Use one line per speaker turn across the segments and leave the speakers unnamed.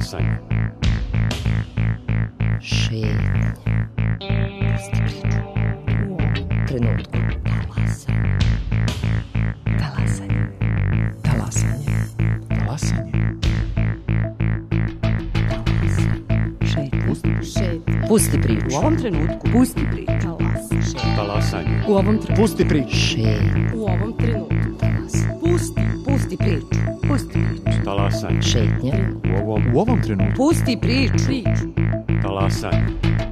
Talasanje.
Šetnje. Pusti priču. U ovom trenutku. Talasanje. Talasanje.
Talasanje.
Šetnje. Pusti priču.
U ovom trenutku. Pusti priču.
Talasanje.
U ovom trenutku.
Pusti priču.
Šetnje.
U ovom trenutku. Pusti priču. Pusti priču.
Talasanje.
Šetnje.
U ovom trenutku.
Pusti priču.
Talasanje.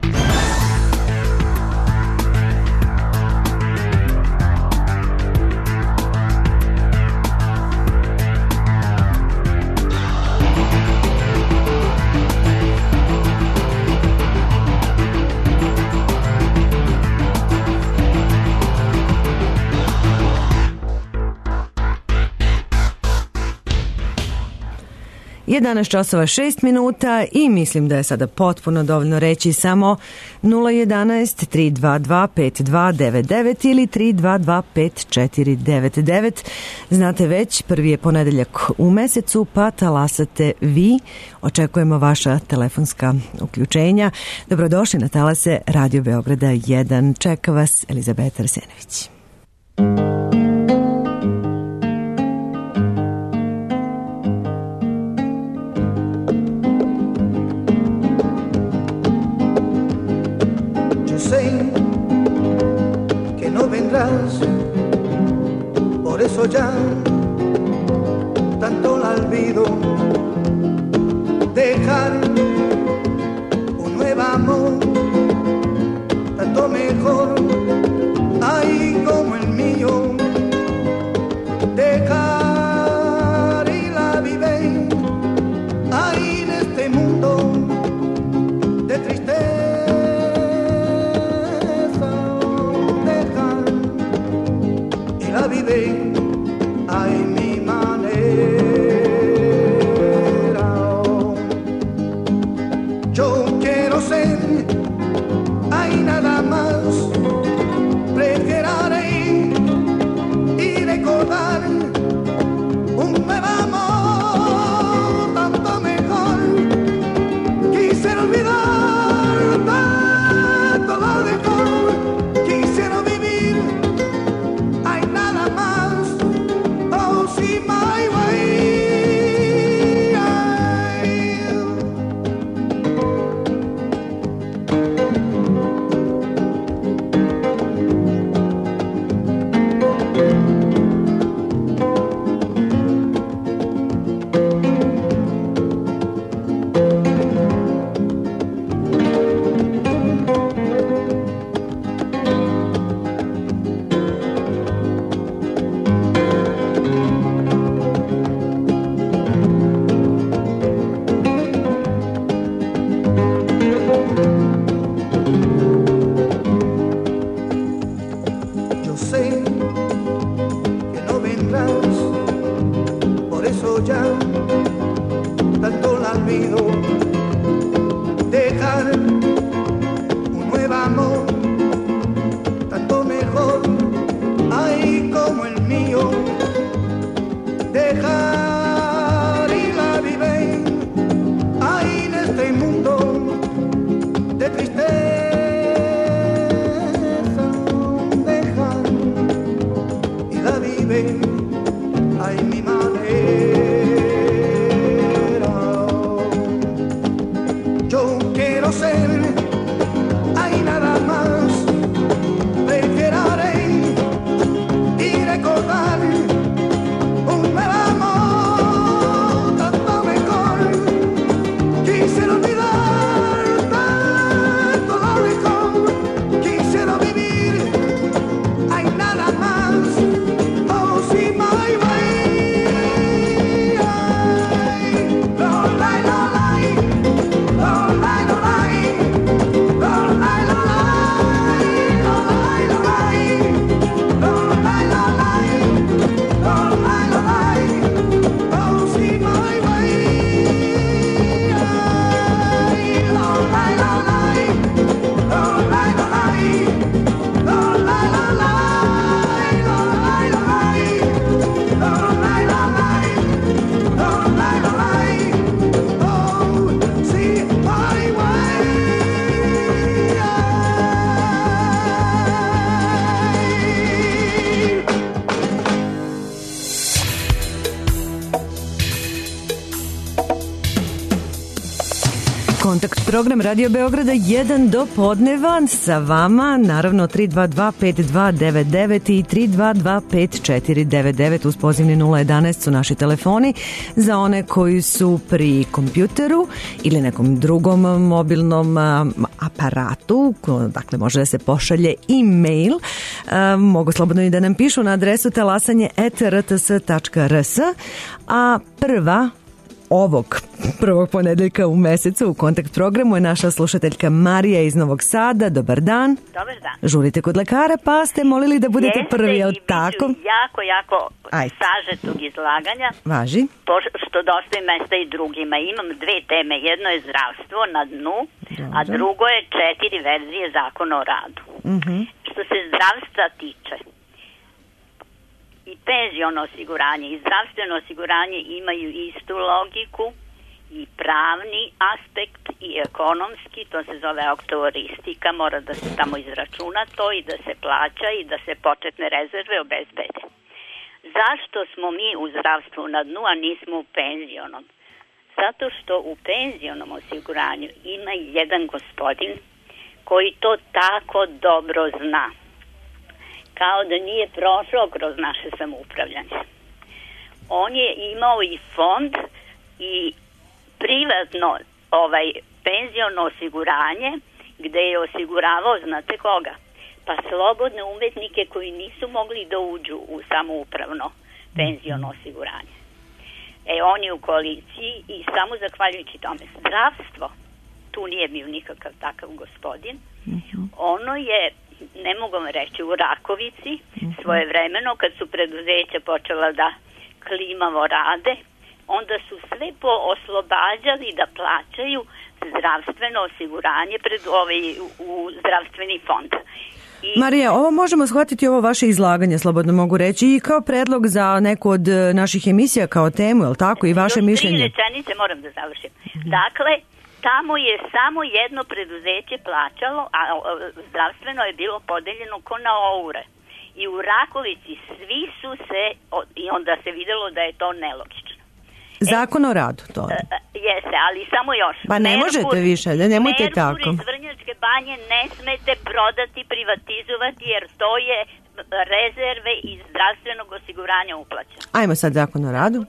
Je danas časova 6 minuta i mislim da je sada potpuno dovoljno reći samo 011 322 5299 ili 322 5499. Znate već, prvi je ponedeljak u mesecu, pa talasate vi. Očekujemo vaša telefonska uključenja. Dobrodošli na talase Radio Beograda 1. Čeka vas Elizabeta Arsenović.
Por eso ya tanto la olvido, dejar un nuevo amor, tanto mejor, ay como el mío, dejar y la vive, ay en este mundo de tristeza. La vive a mi manera. Yo quiero ser, hay nada más, prefiero y recordar un nuevo amor, tanto mejor. Quisiera olvidar tanto lo dejó, quisiera vivir. See my way.
Kontakt program Radio Beograda 1 do podneva sa vama, naravno 322-5299 i 322-5499 uz pozivni 011 su naši telefoni za one koji su pri kompjuteru ili nekom drugom mobilnom aparatu, dakle može da se pošalje e-mail, mogu slobodno i da nam pišu na adresu talasanje@rts.rs, a ovog prvog ponedeljka u mesecu u Kontakt programu je naša slušateljka Marija iz Novog Sada. Dobar dan.
Dobar dan.
Žurite kod lekara, pa ste molili da budete prvi, jel tako?
Jako sažetog izlaganja.
Važi.
Što dosta je mesta i drugima. Imam dve teme. Jedno je zdravstvo na dnu, a drugo je 4 verzije zakona o radu. Što se zdravstva tiče, i penziono osiguranje i zdravstveno osiguranje imaju istu logiku, i pravni aspekt i ekonomski, to se zove aktuaristika, mora da se tamo izračuna to i da se plaća i da se početne rezerve obezbede. Zašto smo mi u zdravstvu na dnu, a nismo u penzionom? Zato što u penzionom osiguranju ima jedan gospodin koji to tako dobro zna, kao da nije prošao kroz naše samoupravljanje. On je imao i fond i privatno penziono osiguranje gde je osiguravao, znate koga? Pa slobodne umetnike koji nisu mogli da uđu u samoupravno penziono osiguranje. On je u koaliciji i samo zahvaljujući tome zdravstvo, tu nije bio nikakav takav gospodin, ono je, ne mogu vam reći, u Rakovici svojevremeno kad su preduzeća počela da klimavo rade, onda su sve oslobađali da plaćaju zdravstveno osiguranje u zdravstveni fond.
Marija, ovo možemo shvatiti, ovo vaše izlaganje, slobodno mogu reći, i kao predlog za neku od naših emisija kao temu, je li tako, i vaše mišljenje?
3 rečenice moram da završim. Dakle, tamo je samo jedno preduzeće plaćalo, a zdravstveno je bilo podeljeno ko na oure. I u Rakovici svi su se, i onda se videlo da je to nelogično.
Zakon o radu, to je.
Jeste, ali samo još.
Pa ne možete više, nemojte tako.
Merkur iz Vrnjačke banje ne smete prodati, privatizovati, jer to je rezerve iz zdravstvenog osiguranja uplaćeno.
Ajmo sad zakon o radu.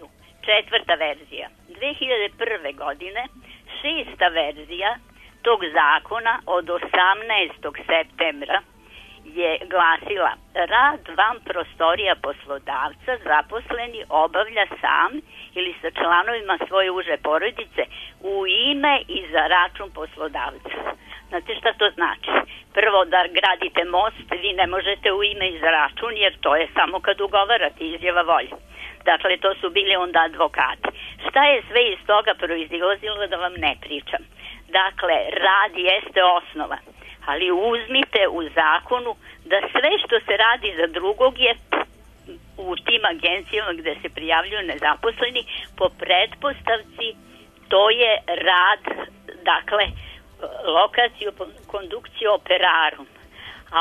4. verzija. 2001. godine 6. verzija tog zakona od 18. septembra je glasila: rad van prostorija poslodavca zaposleni obavlja sam ili sa članovima svoje uže porodice u ime i za račun poslodavca. Znate šta to znači? Prvo, da gradite most, vi ne možete u ime i za račun, jer to je samo kad ugovarate, izjava volje. Dakle, to su bili onda advokati. Šta je sve iz toga proizilazilo da vam ne pričam? Dakle, rad jeste osnova, ali uzmite u zakonu da sve što se radi za drugog je u tim agencijama gde se prijavljuju nezaposleni po pretpostavci to je rad, dakle, lokaciju, kondukciju operarum. A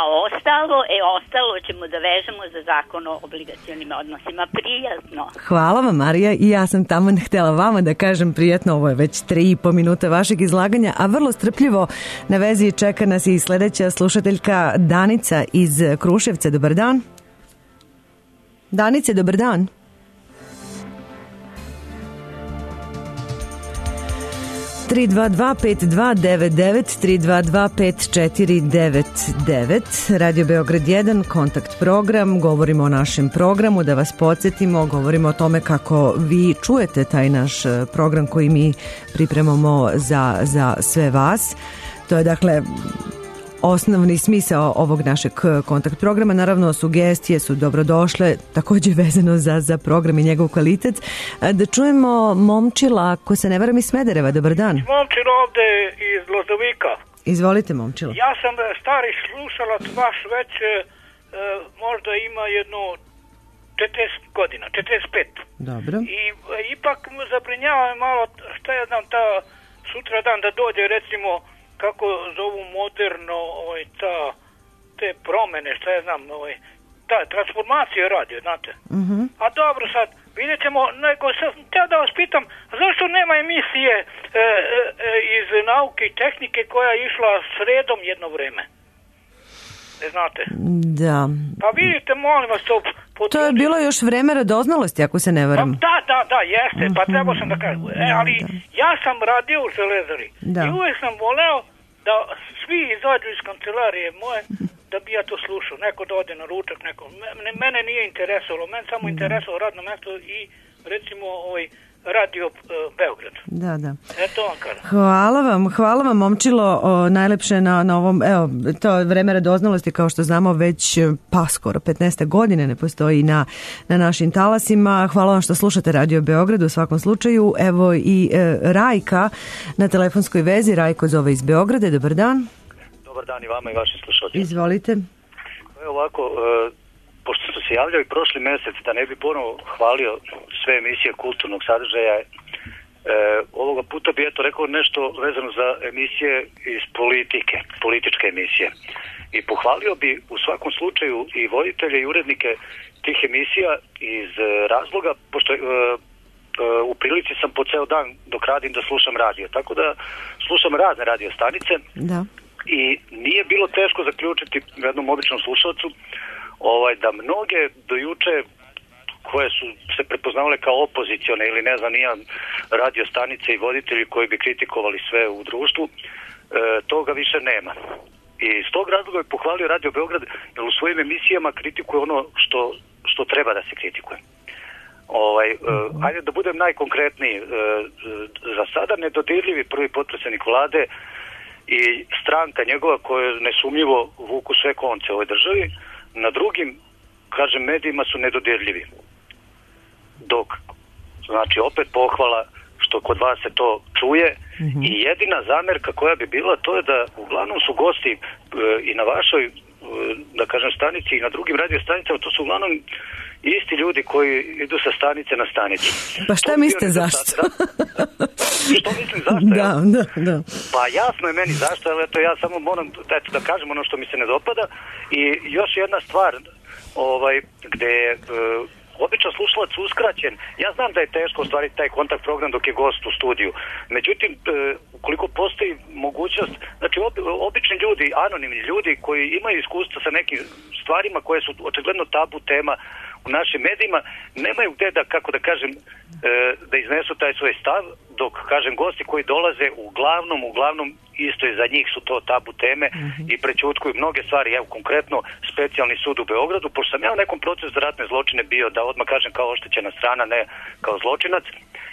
ostalo ćemo da vežemo za zakon o obligacionim odnosima. Prijatno.
Hvala vam, Marija, i ja sam tamo htjela vama da kažem prijatno. Ovo je već 3,5 minuta vašeg izlaganja, a vrlo strpljivo na vezi čeka nas i sljedeća slušateljka Danica iz Kruševca. Dobar dan. Danice, dobar dan. Tri 322-5299 Radio Beograd 1, Kontakt program. Govorimo o našem programu, da vas podsjetimo, govorimo o tome kako vi čujete taj naš program koji mi pripremamo za sve vas. To je dakle osnovni smisao ovog našeg kontakt programa. Naravno, sugestije su dobrodošle, također vezano za program i njegov kvalitet. Da čujemo Momčila, ako se ne varam, iz Smedereva. Dobar dan.
Momčilo ovde iz Lozovika.
Izvolite, Momčilo.
Ja sam stari slušalac vaš već možda ima jedno 40 godina, 45.
Dobro.
I ipak zabrinjava malo, šta ja znam, ta sutra dan da dođe, recimo, kako zovu moderno te promene, šta ja znam, ta transformacija radio, znate. A dobro sad, vidjet ćemo, nego sam htio da vas pitam, zašto nema emisije iz nauke i tehnike koja je išla sredom jedno vreme? Ne znate?
Da.
Pa vidite, molim vas to...
To je bilo još vreme radoznalosti, ako se ne varam.
Da, jeste, pa trebao sam da kažem. Ali ja sam radio u Železari i uvijek sam voleo da svi izađu iz kancelarije moje, da bi ja to slušao. Neko da ode na ručak, neko. Mene nije interesovalo, mene samo interesovalo radno mjesto i recimo Radio Beograd.
Da.
Eto vam kažem.
Hvala vam momčilo, najlepše na ovom, evo, to vreme radoznalosti, kao što znamo, već pa skoro 15 godine ne postoji na našim talasima. Hvala vam što slušate Radio Beograd u svakom slučaju. Evo i Rajka na telefonskoj vezi. Rajko zove iz Beograda. Dobar dan.
Dobar dan i vama i vašim slušateljima.
Izvolite.
Evo ovako, pošto sam se javljao i prošli mjesec, da ne bi ponovo hvalio sve emisije kulturnog sadržaja, ovoga puta bi rekao nešto vezano za emisije iz političke emisije. I pohvalio bi u svakom slučaju i voditelje i urednike tih emisija iz razloga, pošto u prilici sam po ceo dan dok radim da slušam radio. Tako da slušam razne radio stanice.
Da.
I nije bilo teško zaključiti jednom običnom slušalcu da mnoge do juče koje su se prepoznavale kao opozicione ili ne znam nijedan radio stanice i voditelji koji bi kritikovali sve u društvu, toga više nema. I s tog razloga je pohvalio Radio Beograd jer u svojim emisijama kritikuje ono što treba da se kritikuje. Ajde da budem najkonkretniji. Za sada nedodirljivi prvi potpredsjednik vlade i stranka njegova koja nesumnjivo vuku sve konce u ovoj državi, na drugim, kažem, medijima su nedodirljivi. Dok, znači, opet pohvala što kod vas se to čuje i jedina zamjerka koja bi bila to je da uglavnom su gosti i na vašoj, da kažem, stanici i na drugim radio stanicama, to su uglavnom isti ljudi koji idu sa stanice na stanicu.
Pa šta mislite zašto?
Što mislim zašto?
Da.
Pa jasno je meni zašto, ali eto ja samo moram da kažem ono što mi se ne dopada. I još jedna stvar, gde je običan slušalac uskraćen. Ja znam da je teško ostvariti taj kontakt program dok je gost u studiju. Međutim, ukoliko postoji mogućnost, znači obični ljudi, anonimni ljudi koji imaju iskustvo sa nekim stvarima koje su očigledno tabu tema u našim medijima, nemaju gde da, kako da kažem, da iznesu taj svoj stav, dok, kažem, gosti koji dolaze uglavnom isto i za njih su to tabu teme i prećutkuju mnoge stvari. Evo konkretno specijalni sud u Beogradu, pošto sam ja u nekom procesu za ratne zločine bio, da odmah kažem, kao oštećena strana, ne kao zločinac,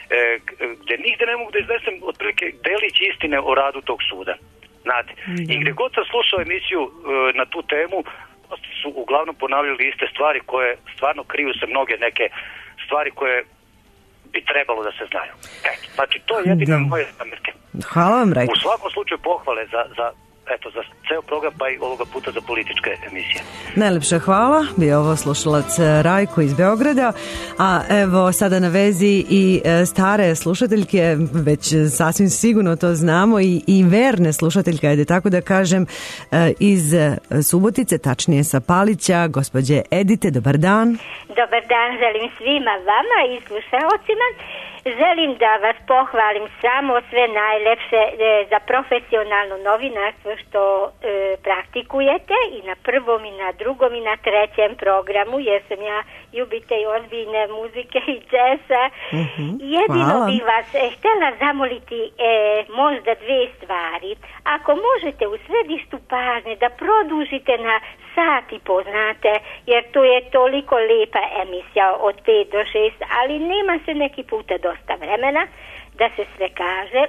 gde nigde ne mogu da iznesem otprilike delić istine o radu tog suda. Znate, i gde god sam slušao emisiju na tu temu, su uglavnom ponavljali iste stvari koje stvarno kriju se mnoge neke stvari koje bi trebalo da se znaju. Znači, to je jedino moje zamjerke.
Hvala vam, Rajko.
U svakom slučaju pohvale za ceo program, pa i ovoga puta za političke emisije.
Najlepša hvala. Bio ovo slušalac Rajko iz Beograda. A evo sada na vezi i stare slušateljke, već sasvim sigurno to znamo, i verne slušateljke, ajde tako da kažem, iz Subotice, tačnije sa Palića, gospođe Edite. Dobar dan.
Dobar dan, želim svima vama i slušalcima. Želim da vas pohvalim samo sve najlepše za profesionalno novinarstvo što praktikujete i na prvom i na drugom i na trećem programu, jer sam ja ljubitelj ozbiljne muzike i džeza. Jedino bih vas htjela zamoliti možda dve stvari. Ako možete u središtu pažnje da produžite na sat i poznate, jer to je toliko lijepa emisija od 5 do 6, ali nema se neki puta dosta vremena da se sve kaže.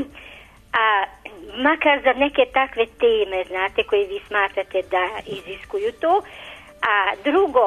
A makar za neke takve teme, znate, koje vi smatrate da iziskuju to. A drugo,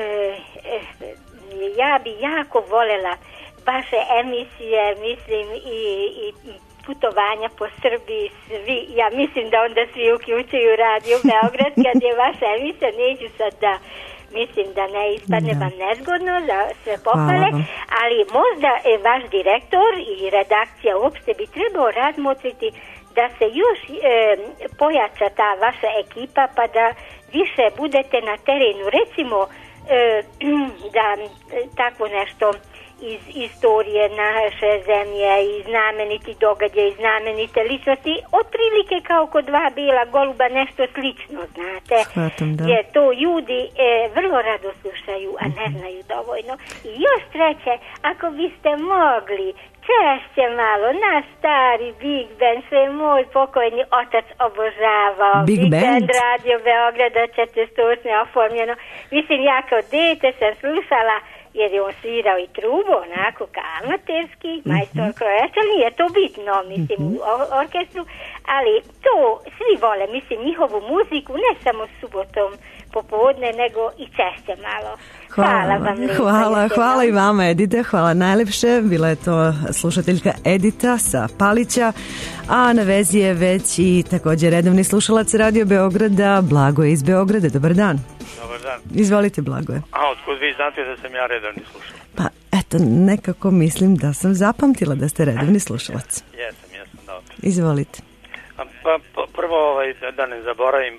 ja bi jako voljela vaše emisije, mislim, i putovanja po Srbiji, svi, ja mislim da onda svi uključuju Radio Beograd kad je vaša emisija, neću sad da mislim da ne ispadne vam nezgodno za sve pohvale, ali možda vaš direktor i redakcija uopšte bi trebao razmotriti da se još pojača ta vaša ekipa, pa da više budete na terenu. Recimo, da tako nešto iz istorije naše zemlje i znameniti događaj, znamenite ličnosti, otprilike kao kod dva bila goluba, nešto slično, znate.
Shvatam, da.
Jer to ljudi vrlo rado slušaju, a ne znaju dovoljno. I još treće, ako biste mogli češće malo na stari Big Band, što je moj pokojni otac obožavao.
Big Band?
Radio Beograda 48. oformljeno. Mislim, ja kao dete sam slušala, jer je on svirao i trubu, onako kao amaterski, majstor krojača, nije to bitno, mislim, u orkestru, ali to svi vole, mislim, njihovu muziku, ne samo subotom popodne, nego i češće malo. Hvala vam lijepo.
Hvala i vama, Edite, hvala najlepše. Bila je to slušateljka Edita sa Palića, a na vezi je već i također redovni slušalac Radio Beograda, Blagoje iz Beograda. Dobar dan.
Dobar dan.
Izvolite, Blagoje.
A otkud vi znate da sam ja redovni slušalac?
Pa eto, nekako mislim da sam zapamtila da ste redovni slušalac.
Jesam, dobro.
Izvolite.
Pa prvo da ne zaboravim,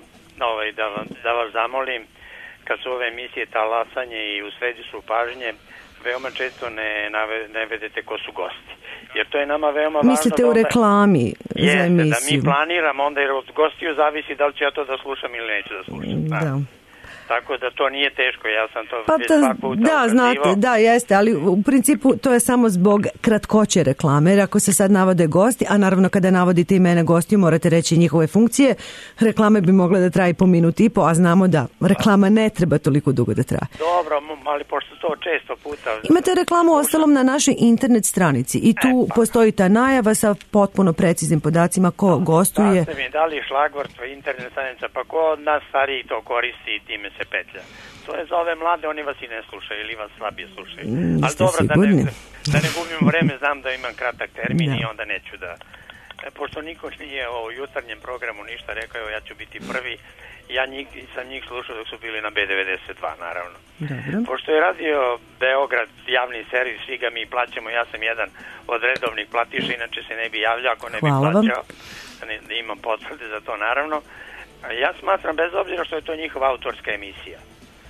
da vas zamolim, kad su ove emisije talasanje i u središtu pažnje, veoma često ne vedete ko su gosti. Jer to je nama veoma važno.
Mislite u reklami za emisiju?
Jeste, da mi planiramo onda, jer od gostiju zavisi da li ću ja to da slušam ili neću da slušam.
Da.
Tako da to nije teško, ja sam to
svak puta ukazivao. Znate, da, jeste, ali u principu to je samo zbog kratkoće reklame, jer ako se sad navode gosti, a naravno kada navodite imena gostiju morate reći njihove funkcije, reklame bi mogle da traje po minut i po, a znamo da reklama ne treba toliko dugo da traje.
Dobro, ali pošto to često puta...
Imate reklamu ostalom na našoj internet stranici i tu postoji ta najava sa potpuno preciznim podacima ko gostuje.
Da ste mi dali šlagvort internet stranica, pa ko od nas stariji to koristi i time se petlja. To je za ove mlade, oni vas i ne slušaju ili vas slabije slušaju. Ali dobro, da ne gubimo vreme, znam da imam kratak termin i onda neću da... Pošto niko nije o jutarnjem programu ništa rekao, ja ću biti prvi. Ja sam njih slušao dok su bili na B92, naravno.
Dobro.
Pošto je Radio Beograd javni servis, svi ga mi plaćamo, ja sam jedan od redovnih platiša, inače se ne bi javljao ako ne bi plaćao. Imam potvrde za to, naravno. Ja smatram, bez obzira što je to njihova autorska emisija,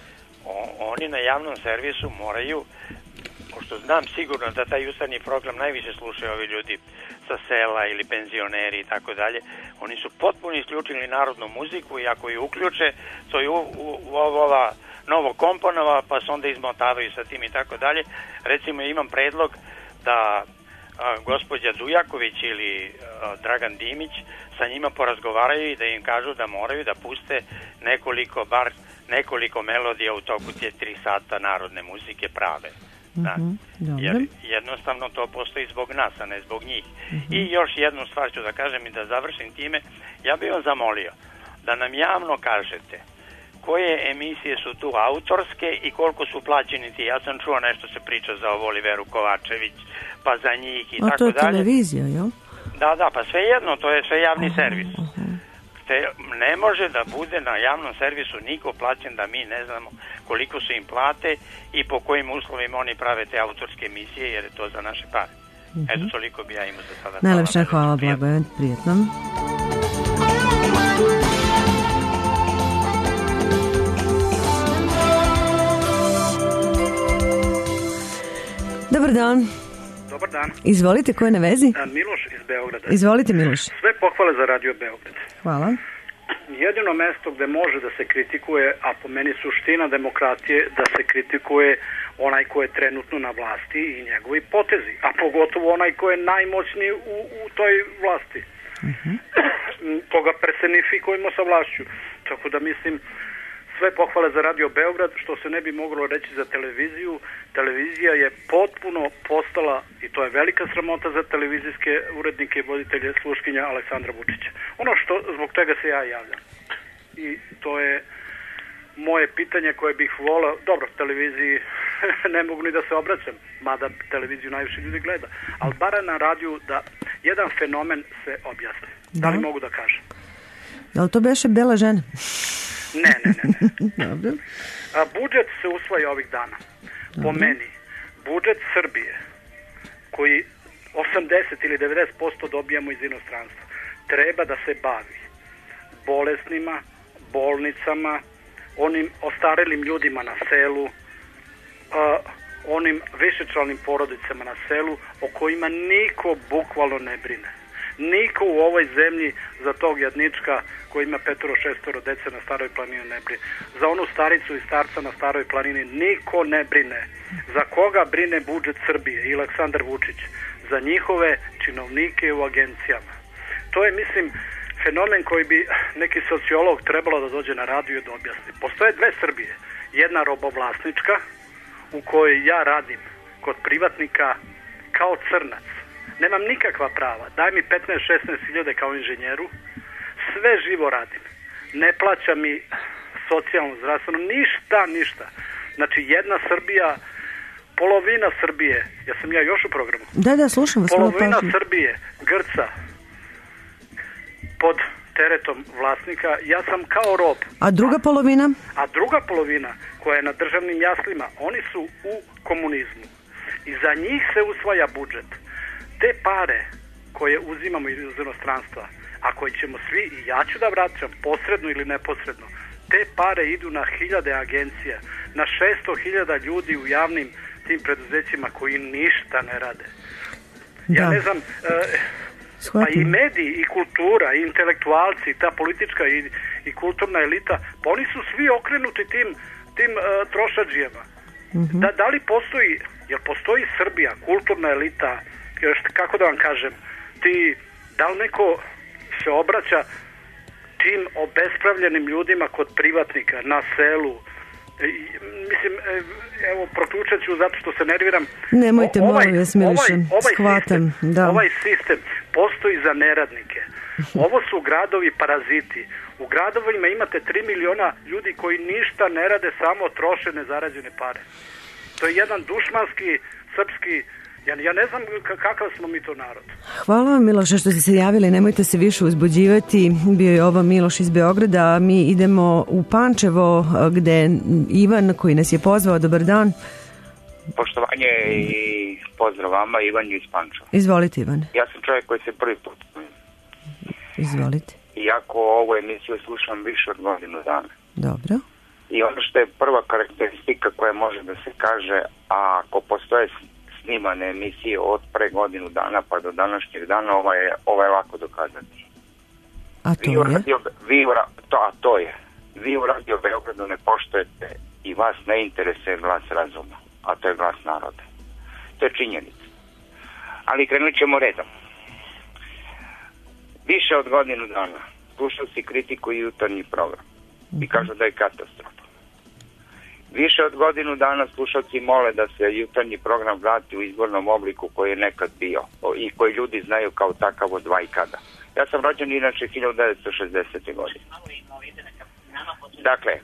oni na javnom servisu moraju, pošto znam sigurno da taj jutarnji program najviše slušaju ovi ljudi sa sela ili penzioneri i tako dalje, oni su potpuno isključili narodnu muziku i ako ju uključe, to je ova novo komponova, pa se onda izmotavaju sa tim i tako dalje. Recimo imam predlog da gospođa Dujaković ili Dragan Dimić sa njima porazgovaraju i da im kažu da moraju da puste nekoliko melodija u toku te 3 sata narodne muzike prave. Jer jednostavno to postoji zbog nas, a ne zbog njih. I još jednu stvar ću da kažem i da završim time, ja bih vam zamolio da nam javno kažete koje emisije su tu autorske i koliko su plaćeni ti. Ja sam čuo nešto se priča za Oliveru Kovačević, pa za njih i tako dalje.
A to je televizija, jel?
Da, pa sve jedno, to je sve javni servis. Ne može da bude na javnom servisu niko plaćen da mi ne znamo koliko su im plate i po kojim uslovima oni prave te autorske emisije, jer je to za naše pare. Eto, toliko bi ja imao za sada.
Najlepša hvala, Blagoje, prijetno. Dobar dan.
Dobar dan.
Izvolite, ko je na vezi?
Miloš iz Beograda.
Izvolite, Miloš.
Sve pohvale za Radio Beograd.
Hvala.
Jedino mesto gde može da se kritikuje, a po meni suština demokratije, da se kritikuje onaj ko je trenutno na vlasti i njegovi potezi, a pogotovo onaj ko je najmoćniji u toj vlasti. Toga personifikujemo sa vlašću. Tako da mislim, sve pohvale za Radio Beograd, što se ne bi moglo reći za televiziju. Televizija je potpuno postala, i to je velika sramota za televizijske urednike i voditelje, sluškinja Aleksandra Vučića. Ono što, zbog čega se ja javljam. I to je moje pitanje koje bih volao, dobro, televiziji ne mogu ni da se obraćam, mada televiziju najviše ljudi gleda, ali bara na radiju da jedan fenomen se objasni. Da li mogu da kažem?
Da li to beše Bela žena?
Ne.
Dobro.
Budžet se usvaja ovih dana. Po meni, budžet Srbije, koji 80 ili 90% dobijamo iz inostranstva, treba da se bavi bolesnima, bolnicama, onim ostarelim ljudima na selu, onim višečlanim porodicama na selu o kojima niko bukvalno ne brine. Niko u ovoj zemlji za tog jadnička koji ima 5-6 dece na Staroj planini ne brine. Za onu staricu i starca na Staroj planini niko ne brine. Za koga brine budžet Srbije i Aleksandar Vučić? Za njihove činovnike u agencijama. To je, mislim, fenomen koji bi neki sociolog trebalo da dođe na radio i da objasni. Postoje dve Srbije. Jedna robovlasnička, u kojoj ja radim kod privatnika kao crnac. Nemam nikakva prava. Daj mi 15-16 hiljade kao inženjeru. Sve živo radim. Ne plaća mi socijalno, zdravstveno, ništa. Znači jedna Srbija, polovina Srbije, sam ja još u programu?
Da, slušam vas.
Polovina Srbije, grca, pod teretom vlasnika, ja sam kao rob.
A druga polovina?
A druga polovina, koja je na državnim jaslima, oni su u komunizmu. I za njih se usvaja budžet. Te pare koje uzimamo iz inostranstva, a koje ćemo svi, i ja ću da vraćam, posredno ili neposredno, te pare idu na hiljade agencija, na 600.000 ljudi u javnim tim preduzećima koji ništa ne rade. Ja ne znam, pa i mediji, i kultura, i intelektualci, i ta politička i kulturna elita, pa oni su svi okrenuti tim trošadžijama. Da li postoji, jer postoji Srbija, kulturna elita, kako da vam kažem, da li neko se obraća tim obespravljenim ljudima kod privatnika, na selu? Mislim, evo, protučat ću zato što se nerviram.
Nemojte, molim vas, Miliše, shvatam.
Ovaj sistem postoji za neradnike. Ovo su gradovi paraziti. U gradovima imate 3 miliona ljudi koji ništa ne rade, samo troše nezarađene pare. To je jedan dušmanski, srpski, ja ne znam kakav smo mi to narod.
Hvala vam, Miloše, što ste se javili. Nemojte se više uzbuđivati. Bio je ovo Miloš iz Beograda. Mi idemo u Pančevo, gde Ivan, koji nas je pozvao. Dobar dan.
Poštovanje i pozdrav vama, Ivan iz Pančeva.
Izvolite, Ivan.
Ja sam čovjek koji se prvi put.
Izvolite.
Iako ovu emisiju slušam više od godinu dana.
Dobro.
I ono što je prva karakteristika koja može da se kaže, a ako postoje snimane emisije od pre godinu dana pa do današnjeg dana, ovo je lako dokazati.
A to je?
Vi u Radio Beogradu ne poštujete i vas ne interesuje glas razuma, a to je glas naroda. To je činjenica. Ali krenut ćemo redom. Više od godinu dana slušao si kritiku i jutarnji program i kažu da je katastrofa. Više od godinu dana slušalci mole da se jutarnji program vrati u izbornom obliku koji je nekad bio i koji ljudi znaju kao takav od dva i kada. Ja sam rođen inače 1960. godine. Dakle,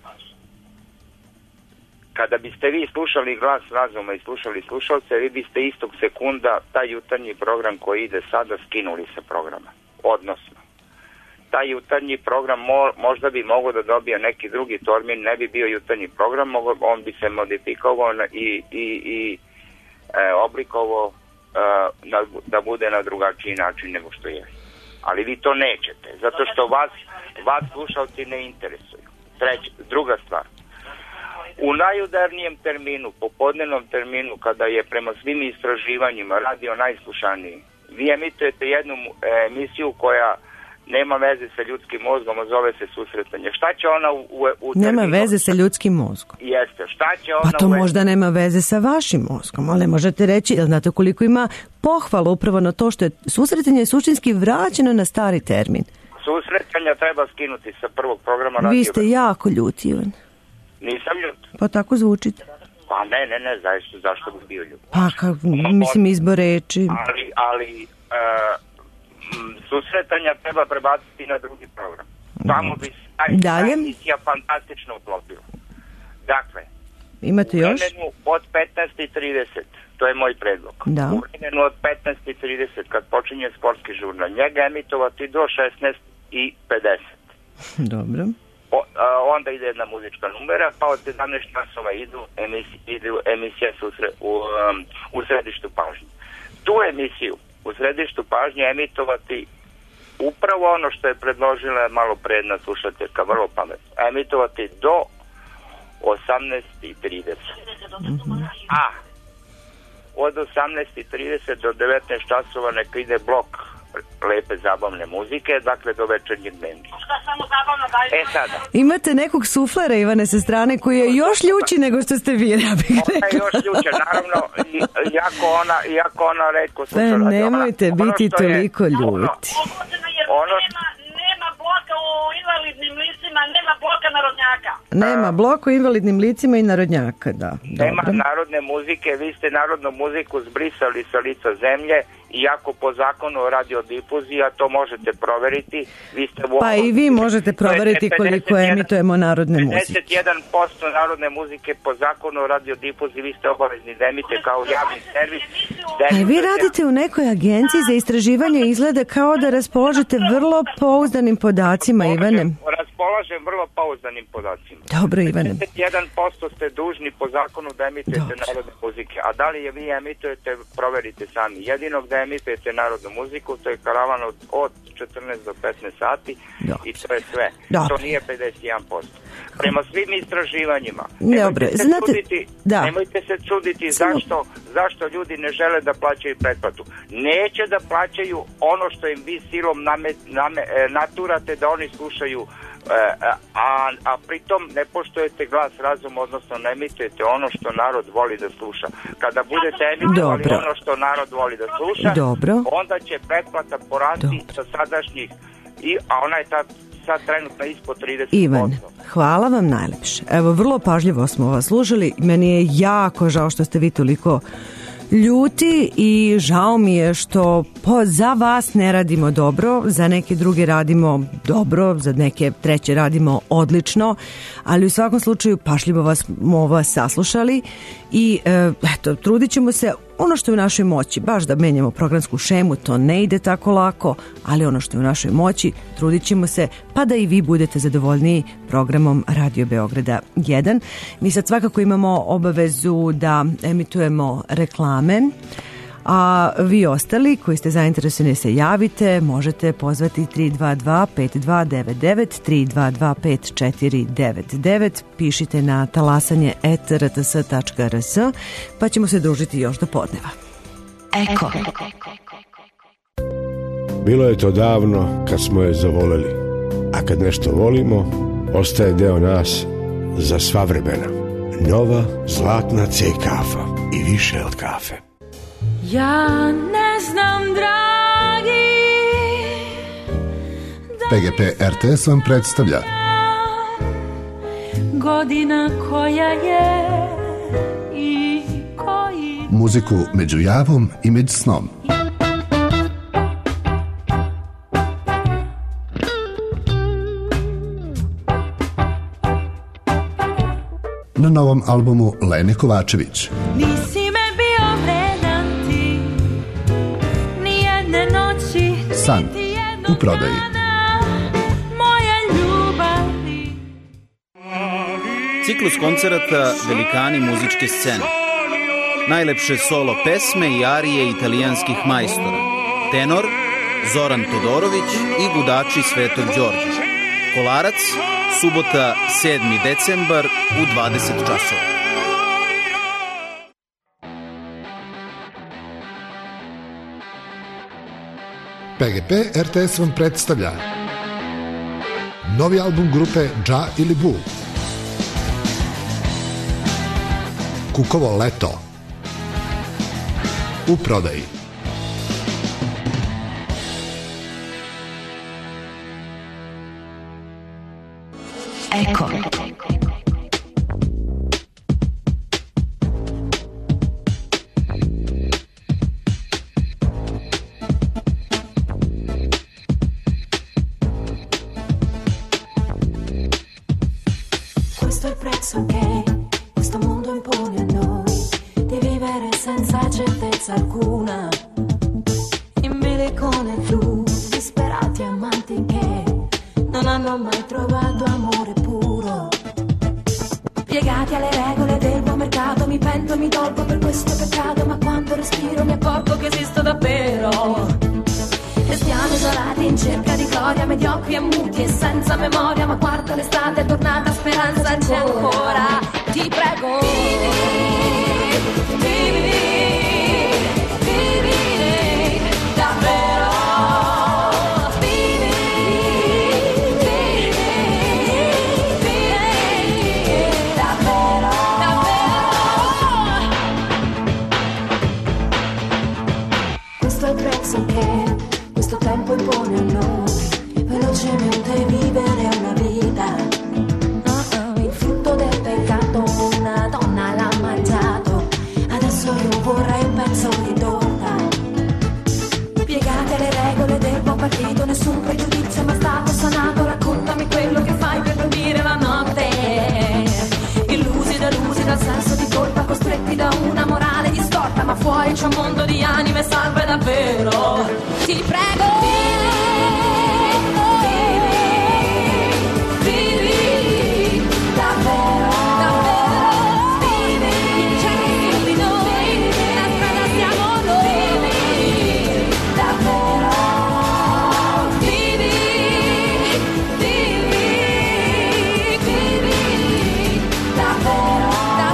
kada biste vi slušali glas razuma i slušali slušalce, vi biste istog sekunda taj jutarnji program koji ide sada skinuli sa programa. Odnosno, taj jutarnji program možda bi mogao da dobije neki drugi termin, ne bi bio jutarnji program, on bi se modifikovao i oblikovao da bude na drugačiji način nego što je. Ali vi to nećete, zato što vas slušalci ne interesuju. Druga stvar, u najudarnijem terminu, popodnevnom terminu, kada je prema svim istraživanjima radio najslušaniji, vi emitujete jednu emisiju koja nema veze sa ljudskim mozgom, a zove se Susretanje. Šta će ona u terminu?
Nema veze sa ljudskim mozgom.
Jeste. Šta će ona
pa to možda nema veze sa vašim mozgom, ali možete reći, znate koliko ima pohvala upravo na to što je Susretanje suštinski vraćeno na stari termin.
Susretanja treba skinuti sa prvog programa radio.
Vi ste jako ljuti, Ivan.
Nisam ljut.
Pa tako zvučite.
Pa ne, zašto bi bio ljut?
Pa mislim izbor reči.
Ali Susretanja treba prebaciti na drugi program. Tamo bi ta emisija fantastično uklopila. Dakle,
imate još?
U vremenu od 15:30, to je moj predlog.
Da.
U vremenu od 15:30, kad počinje sportski žurnal, njega emitovati do 16:50.
Dobro.
Onda ide jedna muzička numera, pa od 17 časova idu emisije u središtu pažnje. Tu emisiju u središtu pažnje emitovati upravo ono što je predložila malo pre jedna slušateljka, vrlo pametno. Emitovati do 18:30. A od 18:30 do 19 časova neka ide blok lepe zabavne muzike, dakle do večernjeg dnevnika. Sada.
Imate nekog suflera, Ivane, sa strane koji je još ljući nego što ste vi, ja bih rekla.
Ona je još ljuća, naravno, iako ona retko sluša radio.
Nemojte biti toliko ljuti.
Nema bloka u invalidnim licima, nema bloka narodnjaka.
Nema blok u invalidnim licima i narodnjaka, da.
Nema narodne muzike, vi ste narodnu muziku zbrisali sa lica zemlje, iako po zakonu o radiodifuziji, a to možete proveriti. Vi ste
pa i vi možete proveriti koliko emitujemo narodne muzike.
51% narodne muzike po zakonu o radiodifuziji, vi ste obavezni da emitujete kao javni servis.
Vi radite u nekoj agenciji za istraživanje, izgleda kao da raspolažete vrlo pouzdanim podacima, Ivane.
Raspolažem vrlo pouzdanim podacima.
Dobro, Ivane.
51% ste dužni po zakonu da emitujete narodne muzike, a da li je vi emitujete, proverite sami. Jedinog da emitujete narodnu muziku, to je karavan od 14 do 15 sati i to je sve. To nije 51%. Prema svim istraživanjima, nemojte se čuditi zašto ljudi ne žele da plaćaju pretplatu. Neće da plaćaju ono što im vi silom naturate da oni slušaju, a pritom ne poštujete glas razuma, odnosno ne emitujete ono što narod voli da sluša. Kada budete emitovali ono što narod voli da sluša, onda će pretplata porasti sa sadašnjih, a ona je sad trenutno ispod 30%.
Ivan, hvala vam najlepše. Evo, vrlo pažljivo smo vas slušali. Meni je jako žao što ste vi toliko ljuti i žao mi je što za vas ne radimo dobro, za neke druge radimo dobro, za neke treće radimo odlično, ali u svakom slučaju pažljivo smo vas saslušali i eto, trudit ćemo se ono što je u našoj moći, baš da menjamo programsku šemu, to ne ide tako lako, ali ono što je u našoj moći, trudit ćemo se pa da i vi budete zadovoljniji programom Radio Beograda 1. Mi sad svakako imamo obavezu da emitujemo reklame, a vi ostali koji ste zainteresovani se javite, možete pozvati 322-5299, 322-5499, pišite na talasanje@rts.rs, pa ćemo se družiti još do podneva.
Eko.
Bilo je to davno kad smo je zavoleli, a kad nešto volimo, ostaje deo nas za sva vremena. Nova zlatna C kafa i više od kafe.
Ja ne znam, dragi,
PGP RTS vam predstavlja
godina koja je i koji
muziku među javom i među snom. Na novom albumu Lene Kovačević.
Nisi me bio vredan ti, nijedne noći,
San u prodaji.
Moja ljubavi.
Ciklus koncerata Velikani muzičke scene. Najlepše solo pesme i arije italijanskih majstora. Tenor Zoran Todorović i gudači Svetog Đorđa. Kolarac, subota 7. decembar u 20 časova.
PGP RTS vam predstavlja novi album grupe Dža ili Bu. Kukovo leto. U prodaji.
Eko.
Questo è il prezzo che questo mondo impone a noi, di vivere senza certezza alcuna, in bilico nel blu, disperati amanti che non hanno mai trovato amore puro. Piegati alle regole del buon mercato, mi pento, mi dolgo per questo peccato, ma quando respiro mi accorgo che esisto davvero. E stiamo desolati in cerca di gloria, mediocri e muti e senza memoria, ma guarda l'estate è tornata, speranza c'è ancora, ti prego. Vivi, davvero. Questo è il prezzo che questo tempo impone a noi, velocemente vivere una vita. Il frutto del peccato una donna l'ha mangiato, adesso io vorrei un pezzo di torta. Piegate le regole del buon partito, nessun pregiudizio è mai stato sanato, raccontami quello che fai per dormire la notte. Illusi, delusi dal senso di colpa, costretti da una morale distorta, ma fuori c'è un mondo di anime salve davvero, ti prego. Vivi, davvero, davvero, vivi, c'è di noi, la strada siamo noi, davvero, vivi, davvero,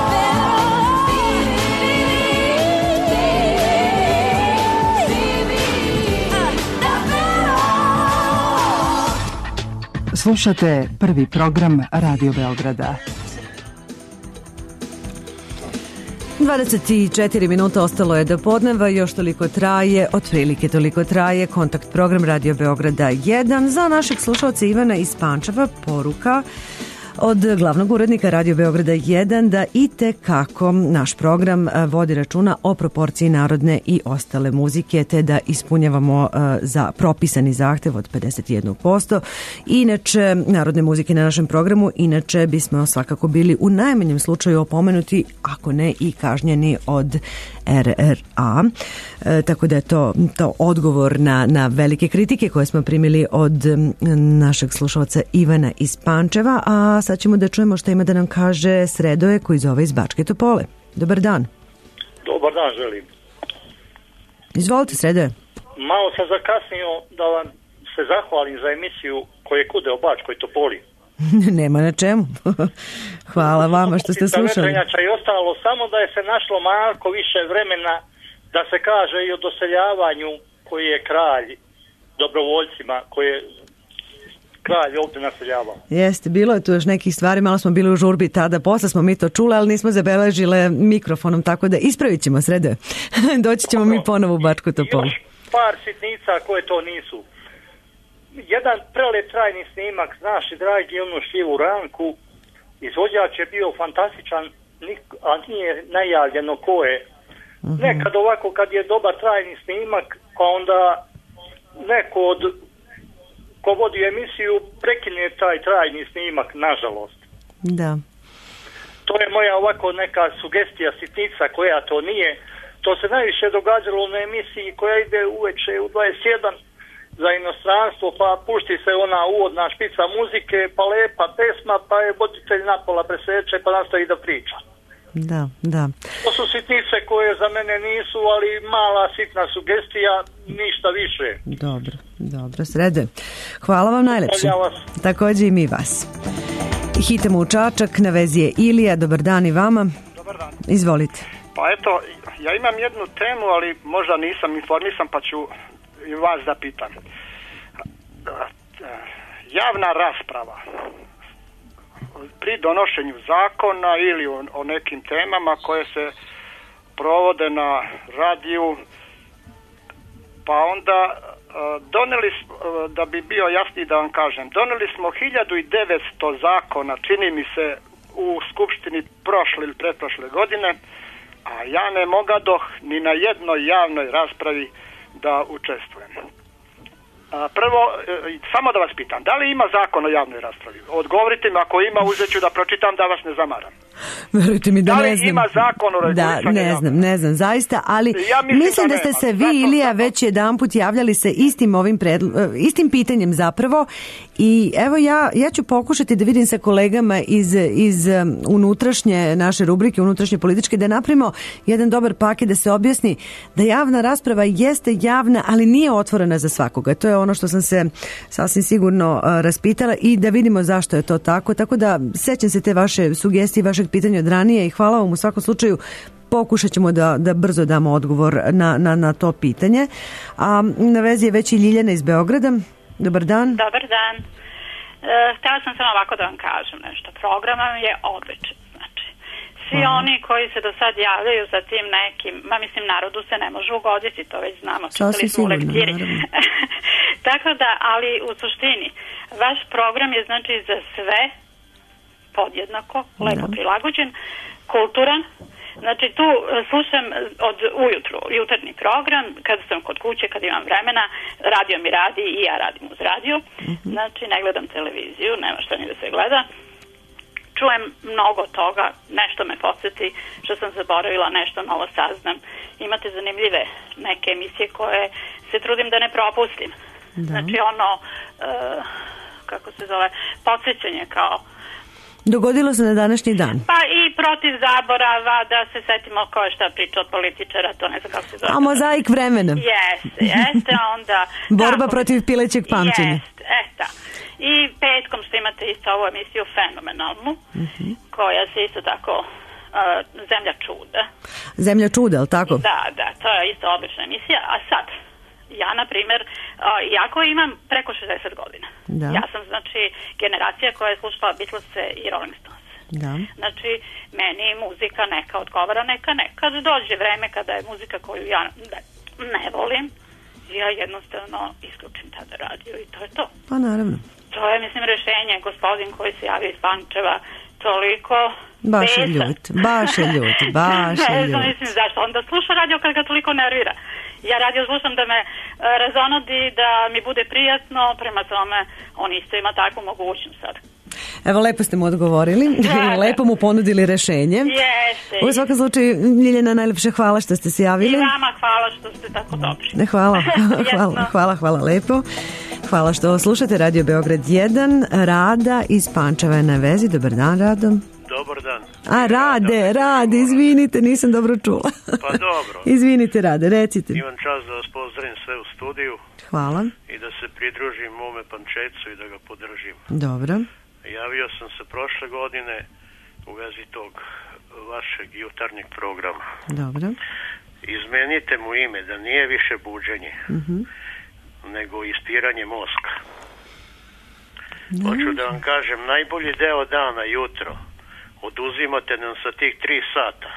Slušate prvi program Radio Beograda.
24 minuta ostalo je do podneva, još toliko traje, otprilike toliko traje kontakt program Radio Beograda 1. Za našeg slušalca Ivana iz Pančeva poruka od glavnog urednika Radio Beograda 1 da itekako naš program vodi računa o proporciji narodne i ostale muzike, te da ispunjavamo za propisani zahtev od 51%. Inače, narodne muzike na našem programu, inače bismo svakako bili u najmanjem slučaju opomenuti, ako ne i kažnjeni od RRA. Tako da je to odgovor na velike kritike koje smo primili od našeg slušalca Ivana iz Pančeva, a sad ćemo da čujemo što ima da nam kaže Sredoje koji zove iz Bačke Topole. Dobar dan.
Dobar dan želim.
Izvolite Sredoje.
Malo sam zakasnio da vam se zahvalim za emisiju koje kude o Bačkoj Topoli.
Nema na čemu. Hvala vama što ste slušali.
I ostalo samo da je se našlo malko više vremena da se kaže i o doseljavanju koji je kralj dobrovoljcima, koji je kralj ovdje naseljavao.
Jeste, bilo je tu još nekih stvari, malo smo bili u žurbi tada, posle smo mi to čule, ali nismo zabeležile mikrofonom, tako da ispravit ćemo Sredoje. Doći ćemo mi ponovo u Bačku Topolu.
Još par sitnica koje to nisu. Jedan prelep trajni snimak, znaš i dragi, onu Šivu Ranku, izvođač je bio fantastičan, a nije najavljeno ko je. Nekad ovako kad je dobar trajni snimak, pa onda neko od ko vodi emisiju prekine taj trajni snimak, nažalost.
Da.
To je moja ovako neka sugestija, sitnica koja to nije. To se najviše događalo na emisiji koja ide uveče u 21 za inostranstvo, pa pušti se ona uvodna špica muzike, pa lepa pesma, pa je voditelj napola preseče, pa nastavi da priča.
Da, da.
To su sitnice koje za mene nisu, ali mala sitna sugestija, ništa više.
Dobro, dobro, Srede. Hvala vam najlepše. Također i mi vas. Hitamo u Čačak, na vezi je Ilija, dobar dan i vama.
Dobar dan.
Izvolite.
Pa eto, ja imam jednu temu, ali možda nisam informisan, pa ću i vas da pitam. Javna rasprava pri donošenju zakona ili o nekim temama koje se provode na radiju, pa onda doneli, da bi bio jasniji da vam kažem, doneli smo 1900 zakona, čini mi se, u Skupštini prošle ili pretprošle godine, a ja ne mogadoh ni na jednoj javnoj raspravi da učestvujem. Prvo, samo da vas pitam, da li ima zakon o javnoj raspravi? Odgovorite mi, ako ima, uzet ću da pročitam da vas ne zamaram.
Verujte mi da
li
ne znam.
ima zakon o regulisanju?
Ne znam, zaista, ali mislim da ste se vi, Ilija, već jedanput javljali se istim pitanjem zapravo i evo ja ću pokušati da vidim sa kolegama iz unutrašnje naše rubrike, unutrašnje političke, da napravimo jedan dobar paket da se objasni da javna rasprava jeste javna, ali nije otvorena za svakoga. To je ono što sam se sasvim sigurno raspitala i da vidimo zašto je to tako. Tako da sećam se te vaše sugestije, vašeg pitanja od ranije i hvala vam u svakom slučaju. Pokušat ćemo da brzo damo odgovor na to pitanje. A na vezi je već i Ljiljana iz Beograda. Dobar dan.
Dobar dan. Htela sam samo ovako da vam kažem nešto. Program je odličan. Znači, svi oni koji se do sad javljaju za tim nekim, mislim, narodu se ne može ugoditi, to već znamo.
Sasvim sigurno,
Tako da, ali u suštini, vaš program je znači za sve podjednako, lepo prilagođen, kulturan. Znači tu slušam od ujutru, jutarnji program, kada sam kod kuće, kad imam vremena, radio mi radi i ja radim uz radio. Znači ne gledam televiziju, nema šta ni da se gleda. Čujem mnogo toga, nešto me podsjeti što sam zaboravila, nešto novo saznam. Imate zanimljive neke emisije koje se trudim da ne propustim. Znači ono, kako se zove, podsjećanje kao...
Dogodilo se na današnji dan.
Pa i protiv zaborava, da se setimo ko je šta priča od političara, to ne znam kako se zove.
A mozaik vremena.
Jeste, onda...
Borba protiv pilećeg pamćenja.
Jeste, I petkom što imate isto ovu emisiju fenomenalnu, koja se isto tako Zemlja čuda.
Zemlja čuda, ali tako?
Da, to je isto odlična emisija. A sad, ja, na primjer, iako imam preko 60 godina, ja sam, znači, generacija koja je slušala Beatlese i Rolling Stones. Znači, meni muzika neka odgovara, neka ne. Kad dođe vreme kada je muzika koju ja ne volim, ja jednostavno isključim tada radio i to je to.
Pa naravno.
To je, mislim, rešenje. Gospodin koji se javio iz Pančeva, toliko
baš je ljut.
Ne znam, mislim, zašto onda sluša radio kad ga toliko nervira. Ja radio slušam da me razonodi, da mi bude prijatno, prema tome on isto ima takvu mogućnost sad.
Evo, lepo ste mu odgovorili, lepo mu ponudili rešenje.
Jeste.
U svakom slučaju, Ljiljana, najlepše hvala što ste se javili.
I vama hvala što ste tako dobri.
Hvala lepo. Hvala što slušate Radio Beograd 1, Rada iz Pančeva je na vezi. Dobar dan, Rado.
Dobar dan.
A, Rade, izvinite, nisam dobro čula.
Pa dobro.
Izvinite, Rade, recite.
Imam čast da vas pozdravim sve u studiju.
Hvala.
I da se pridružim mome Pančevcu i da ga podržim.
Dobro.
Javio sam se prošle godine u vezi tog vašeg jutarnjeg programa.
Dobro.
Izmenite mu ime, da nije više buđenje, nego ispiranje mozga. Hoću da vam kažem, najbolji deo dana, jutro, oduzimate nam sa tih 3 sata.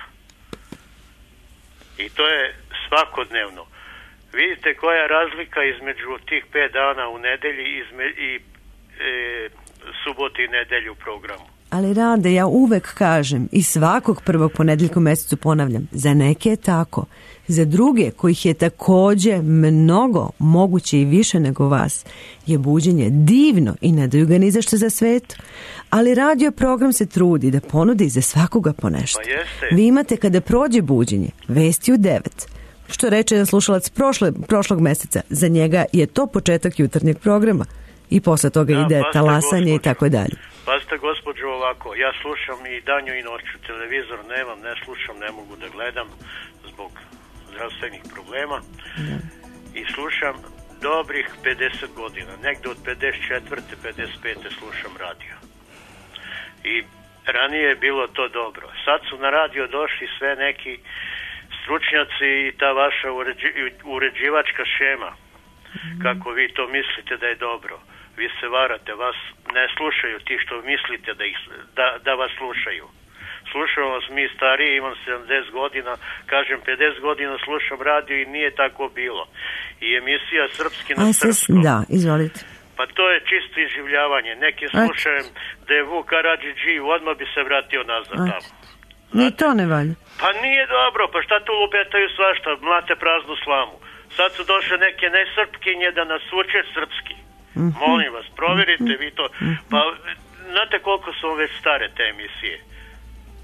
I to je svakodnevno. Vidite koja je razlika između tih 5 dana u nedelji i subotu i nedelju u programu.
Ali, Rade, ja uvek kažem i svakog prvog ponedeljka u mesecu ponavljam, za neke je tako, za druge kojih je takođe mnogo, moguće i više nego vas, je buđenje divno i ne daju ga ni zašto za svetu. Ali radio program se trudi da ponudi za svakoga po nešto.
Pa jeste.
Vi imate kada prođe buđenje, vesti u 9. Što reče jedan slušalac prošlog meseca, za njega je to početak jutarnjeg programa. I posle toga ide talasanje i tako dalje.
Pazite, gospođo, ovako, ja slušam i danju i noću, televizor nemam, ne slušam, ne mogu da gledam zbog zdravstvenih problema i slušam dobrih 50 godina, negde od 54. 55. slušam radio. I ranije je bilo to dobro. Sad su na radio došli sve neki stručnjaci i ta vaša uređivačka šema, kako vi to mislite da je dobro. Vi se varate, vas ne slušaju ti što mislite da vas slušaju. Slušamo vas mi stariji, imam 70 godina, kažem 50 godina slušam radio i nije tako bilo. I emisija Srpski na srpskom.
Da, izvolite.
Pa to je čisto iživljavanje. Neki slušajem da je Vuk Karadžiđi, odmah bi se vratio nazad tamo.
Ni to ne valja.
Pa nije dobro, pa šta tu lupetaju svašta, mlate praznu slamu. Sad su došle neke nesrpkinje da nas uče srpski. Molim vas, provjerite vi to. Pa znate koliko su već stare te emisije?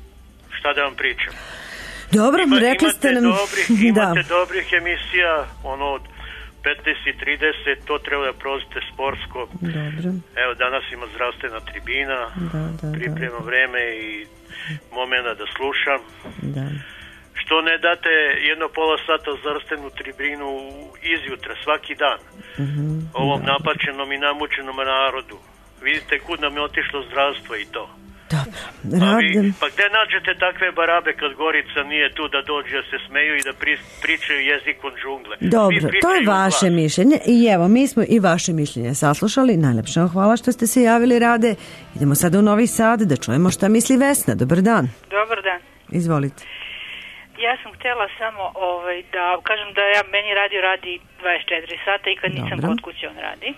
šta da vam pričam.
Dobro, rekli ste nam...
Imate dobrih emisija, ono od 15:30, to treba da prozite sportsko.
Dobro.
Evo, danas ima zdravstvena tribina, pripremno vreme i momenta da slušam.
Da.
Što ne date jedno pola sata zdravstvenu tribinu izjutra, svaki dan, ovom napačenom i namučenom narodu. Vidite kud nam je otišlo zdravstvo i to.
Dobro,
Pa gde nađete takve barabe kad Gorica nije tu da dođe da se smeju i da pričaju jezikom džungle?
Dobro, to je vaše mišljenje i evo, mi smo i vaše mišljenje saslušali. Najlepše vam hvala što ste se javili, Rade. Idemo sada u Novi Sad da čujemo šta misli Vesna. Dobar dan.
Dobar dan.
Izvolite.
Ja sam htjela samo da kažem da meni radio radi 24 sata i kad nisam kod kuće on radi.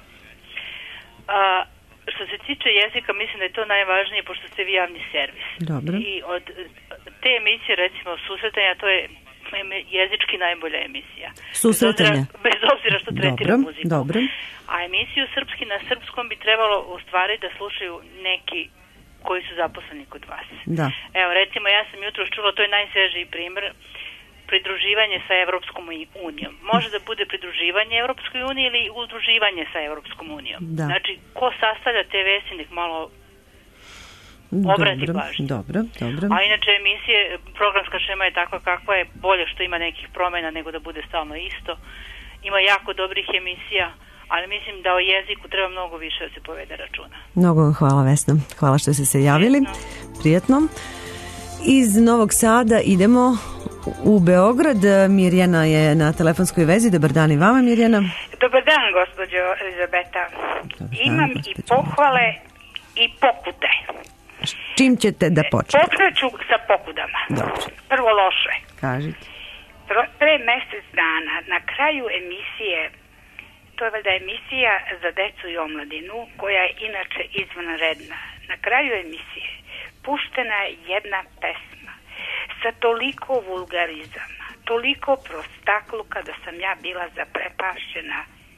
Što se tiče jezika, mislim da je to najvažnije, pošto ste vi javni servis.
Dobro.
I od te emisije, recimo, susretanja, to je jezički najbolja emisija.
Susretanja.
Bez obzira što tretira muziku.
Dobro.
A emisiju srpski na srpskom bi trebalo u stvari da slušaju neki koji su zaposleni kod vas.
Da.
Evo, recimo, ja sam jutros čula, to je najsvežiji primjer, pridruživanje sa Evropskom unijom. Može da bude pridruživanje Evropskoj uniji ili udruživanje sa Evropskom unijom.
Da.
Znači, ko sastavlja te vesti, nek malo obrati pažnju.
Dobro.
A inače, emisije, programska šema je takva kakva je, bolje što ima nekih promjena nego da bude stalno isto. Ima jako dobrih emisija, ali mislim da o jeziku treba mnogo više da se povede računa.
Mnogo vam hvala, Vesna. Hvala što ste se javili. Prijetno. Iz Novog Sada idemo u Beograd. Mirjana je na telefonskoj vezi. Dobar dan i vama, Mirjana.
Dobar dan, gospođo Elizabeta. Imam i pohvale i pokute.
Čim ćete da počnete?
Počneću sa pokudama.
Dobro.
Prvo loše.
Kažite.
Pre mjesec dana, na kraju emisije, to je valjda emisija za decu i omladinu, koja je inače izvanredna. Na kraju emisije puštena je jedna pesma sa toliko vulgarizama, toliko prostakluka da sam ja bila zaprepašćena.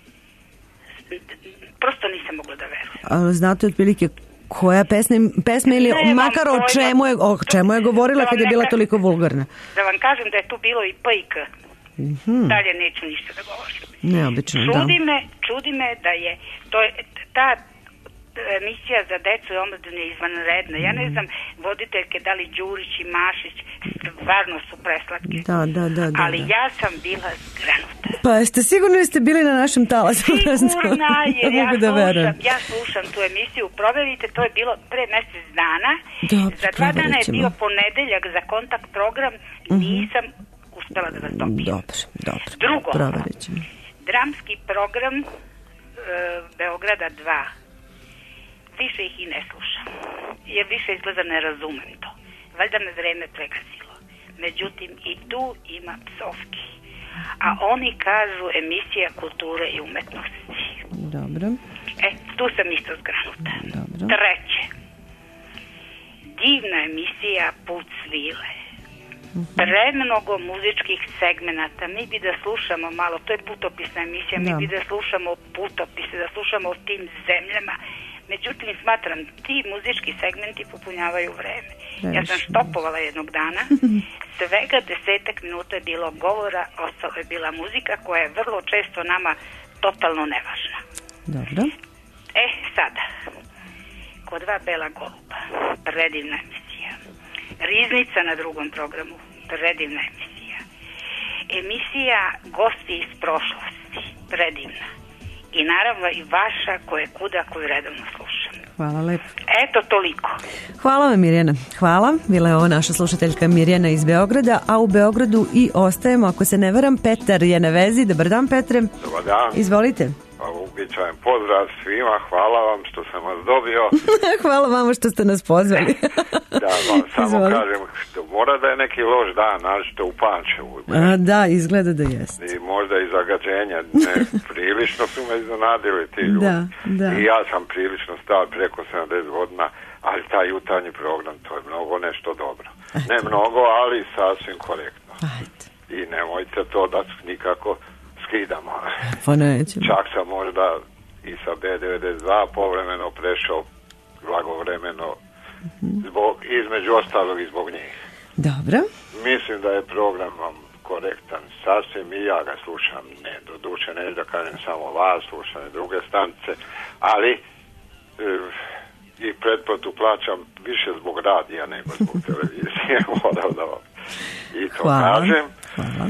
Prosto nisam mogla da verujem.
A znate otprilike koja pesma ili makar o čemu je govorila kad je bila toliko vulgarna?
Da vam kažem da je tu bilo i P i K. Dalje neću ništa da govorim.
Neobično,
Čudi me da je ta emisija za decu i omladinu je izvanredna. Ja ne znam, voditeljke da li Đurić i Mašić stvarno su preslatke.
Da.
Ali ja sam bila zgranuta.
Pa jeste sigurno ste bili na našem talasu?
Sigurna, jer ja slušam tu emisiju. Proverite, to je bilo pre mjesec dana. Za 2 dana je bio ponedeljak za kontakt program. Nisam uspela da vas dobijem.
Dobro.
Drugo,
Proverit ćemo.
Dramski program Beograda 2. Više ih i ne slušam, jer više izgleda ne razumem to. Valjda me vreme pregazilo. Međutim, i tu ima psovki. A oni kažu emisija kulture i umetnosti.
Dobro.
Tu sam isto zgranuta.
Dobro.
Treće, divna emisija Put svile. Premnogo muzičkih segmenata. Mi bi da slušamo malo, to je putopisna emisija, mi bi da slušamo putopise, da slušamo o tim zemljama. Međutim, smatram, ti muzički segmenti popunjavaju vreme. Ja sam štopovala jednog dana, svega 10 minuta je bilo govora, ostalo je bila muzika koja je vrlo često nama totalno nevažna.
Dobro.
Sada, Kod 2 bela goluba, predivna emisija. Riznica na drugom programu, predivna emisija. Emisija Gosti iz prošlosti, predivna. I naravno i vaša koju redovno slušam.
Hvala lepo.
Eto, toliko.
Hvala vam, Mirjana. Hvala. Bila je ovo naša slušateljka Mirjana iz Beograda, a u Beogradu i ostajemo, ako se ne varam, Petar je na vezi. Dobar dan, Petre.
Dobar dan.
Izvolite.
Pa uobičajen pozdrav svima, hvala vam što sam vas dobio.
Hvala vama što ste nas pozvali.
Da, vam samo kažem, što mora da je neki loš dan, našto u Pančevu.
Da, izgleda da jest.
I možda i zagađenja. Prilično su me iznenadili ti ljudi.
Da.
I ja sam prilično star, preko 70 godina, ali taj jutarnji program, to je mnogo nešto dobro. Ne mnogo, ali sasvim korektno. I nemojte to da nikako skidamo.
Pa nećemo.
Čak sam možda i sa B92 povremeno prešao blagovremeno između ostalog i zbog njih.
Dobro.
Mislim da je program vam korektan sasvim i ja ga slušam, ne doduše, ne da kažem samo vas, slušam i druge stanice, ali i pretplatu plaćam više zbog radija nego zbog televizije, moram da vam i to kažem.
Hvala.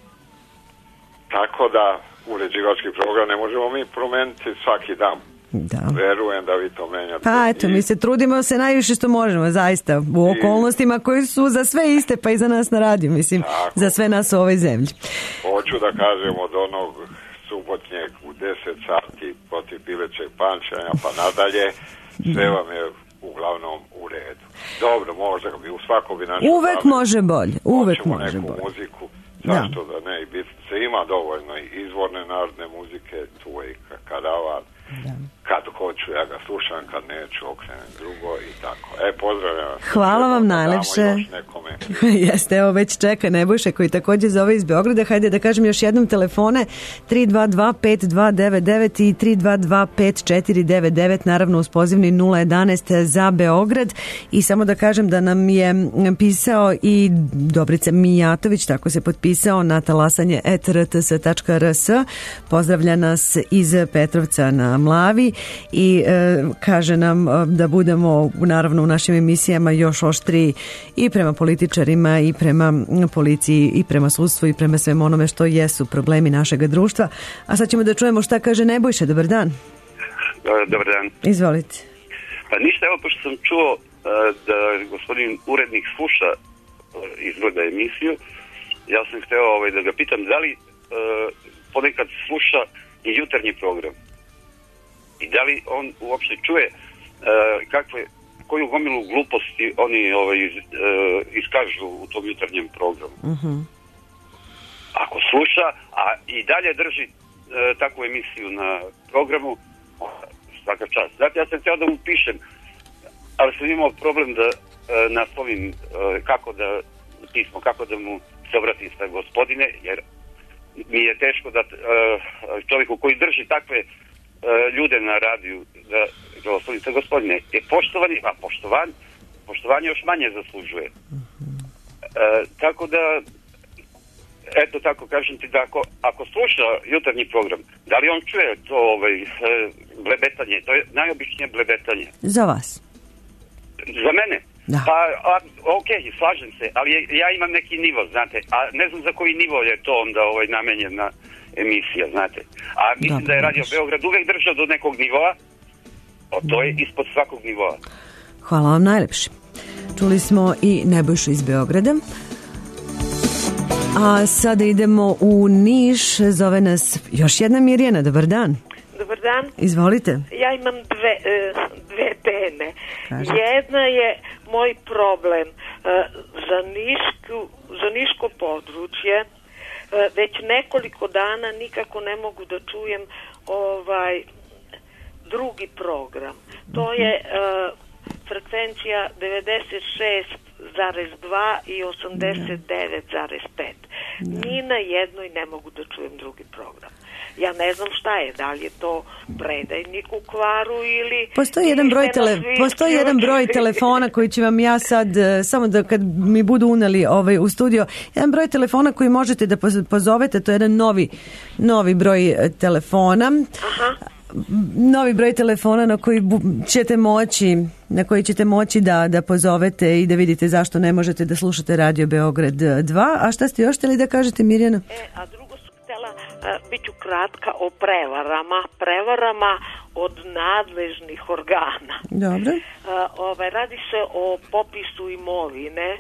Tako da uređivački program ne možemo mi promeniti svaki dan.
Da.
Verujem da vi to menjate.
Pa eto, mi se trudimo se najviše što možemo, zaista, u okolnostima koji su za sve iste, pa i za nas na radiju, mislim, tako, za sve nas u ovoj zemlji.
Hoću da kažem od onog subotnjeg u 10 sati protiv pilećeg pančanja pa nadalje, sve vam je uglavnom u redu. Dobro, možda bi u svako bi našo
uvek može bolje, uvek može
neku
bolje.
Muziku, zašto da ne, i se ima dovoljno i izvorne narodne muzike, tu je i karavan. Kad hoću, ja ga slušam, kad neću, okrenem drugo i tako. Pozdravljam vas.
Hvala vam najlepše. Jeste, evo već čeka Nebojša koji također zove iz Beograda. Hajde da kažem još jednom telefone 322-5299 i 322-5499, naravno uz pozivni 011 za Beograd. I samo da kažem da nam je pisao i Dobrica Mijatović, tako se potpisao na talasanje @rts.rs. Pozdravlja nas iz Petrovca na Mlavi i kaže nam da budemo naravno u našim emisijama još oštriji i prema političarima i prema policiji i prema sudstvu i prema svemu onome što jesu problemi našeg društva. A sad ćemo da čujemo šta kaže Nebojša. Dobar dan.
Dobar dan.
Izvolite.
Pa ništa, evo pošto sam čuo da gospodin urednik sluša izgleda emisiju, ja sam hteo da ga pitam da li ponekad sluša i jutarnji program. I da li on uopšte čuje koju gomilu gluposti oni iskažu u tom jutarnjem programu. Ako sluša, a i dalje drži takvu emisiju na programu, svaka čast. Znate, ja sam htio da mu pišem, ali sam imao problem da naslovim kako da mu se obratim sa gospodine, jer mi je teško da čovjeku koji drži takve ljude na radiju da gospodine je poštovani, a poštovanje još manje zaslužuje. Tako da eto tako kažem ti da ako sluša jutarnji program, da li on čuje to blebetanje, to je najobičnije blebetanje.
Za vas?
Za mene?
Da.
Pa ok, slažem se, ali ja imam neki nivo, znate, a ne znam za koji nivo je to onda namenjena emisija, znate. A mislim da je Radio Beograd uvek držao do nekog nivoa, to je ispod svakog nivoa.
Hvala vam najlepše. Čuli smo i Nebojšu iz Beograda. A sada idemo u Niš, zove nas još jedna Mirjana, dobar dan.
Dobar dan.
Izvolite.
Ja imam dve teme. Jedna je moj problem za niško područje. Već nekoliko dana nikako ne mogu da čujem drugi program. To je frekvencija 96,2 i 89,5. Ni na jednoj ne mogu da čujem drugi program. Ja ne znam šta je, da li je to predajnik u kvaru ili...
Postoji jedan broj telefona koji će vam ja sad, samo da kad mi budu uneli u studio, jedan broj telefona koji možete da pozovete, to je jedan novi broj telefona.
Aha.
Novi broj telefona na koji ćete moći da pozovete i da vidite zašto ne možete da slušate Radio Beograd 2. A šta ste još htjeli da kažete, Mirjana?
A drugo sam htjela, bit ću kratka, o prevarama od nadležnih organa.
Dobro.
Radi se o popisu imovine,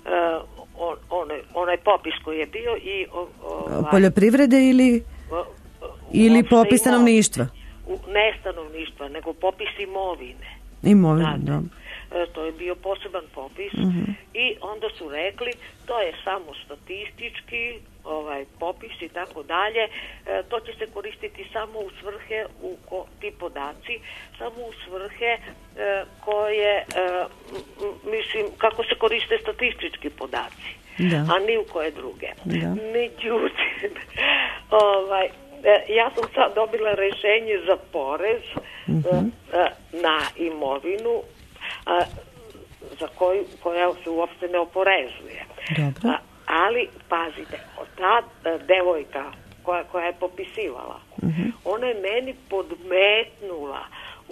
onaj popis koji je bio i...
Poljoprivrede ili popis stanovništva?
Ne stanovništva, nego popis imovine.
Da.
To je bio poseban popis i onda su rekli to je samo statistički popis i tako dalje. To će se koristiti samo u svrhe, ti podaci, samo u svrhe koje, mislim, kako se koriste statistički podaci, a ni u koje druge. Međutim, ja sam sad dobila rješenje za porez na imovinu koja se uopšte ne oporezuje.
Dobro.
Ali, pazite, ta devojka koja je popisivala, ona je meni podmetnula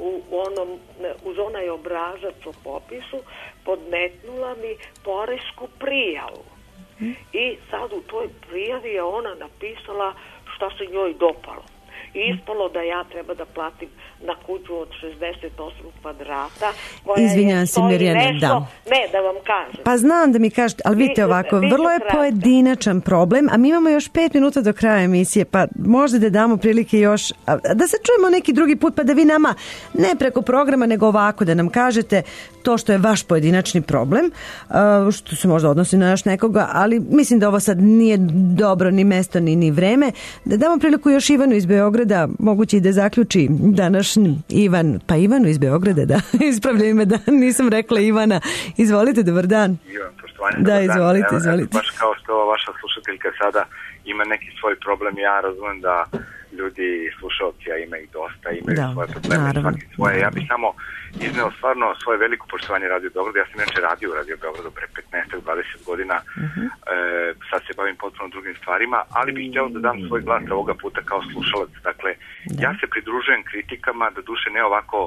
uz onaj obrazac o popisu, podmetnula mi poresku prijavu. I sad u toj prijavi je ona napisala šta se njoj dopalo. I ispalo da ja treba da platim na kuću od 68 kvadrata.
Izvinjam se, Mirjana, da.
Ne, da vam kažem.
Pa znam da mi kažete, ali vidite ovako, vrlo je pojedinačan problem, a mi imamo još 5 minuta do kraja emisije, pa možda da damo prilike još, da se čujemo neki drugi put, pa da vi nama, ne preko programa, nego ovako, da nam kažete to što je vaš pojedinačni problem, što se možda odnosi na još nekoga, ali mislim da ovo sad nije dobro ni mesto, ni vreme. Da damo priliku još Ivanu iz Beograda, moguće i da zaključi današnji Ivan, pa Ivanu iz Beograda, da, ispravljaju me da nisam rekla Ivana. Izvolite, dobar dan.
Ivan, poštovanje,
da, izvolite,
dan.
Izvolite.
Baš kao što vaša slušateljka sada ima neki svoj problem, ja razumem da ljudi, slušalci, a ima ih dosta, imaju svoje probleme, svaki svoje. Ja bih samo izneo stvarno svoje veliko poštovanje Radio Beograda. Ja sam inače radio u Radio Beogradu pre 15-20 godina. Sad se bavim potpuno drugim stvarima, ali bih htio da dam svoj glas ovoga puta kao slušalac. Dakle, ja se pridružujem kritikama, da duše ne ovako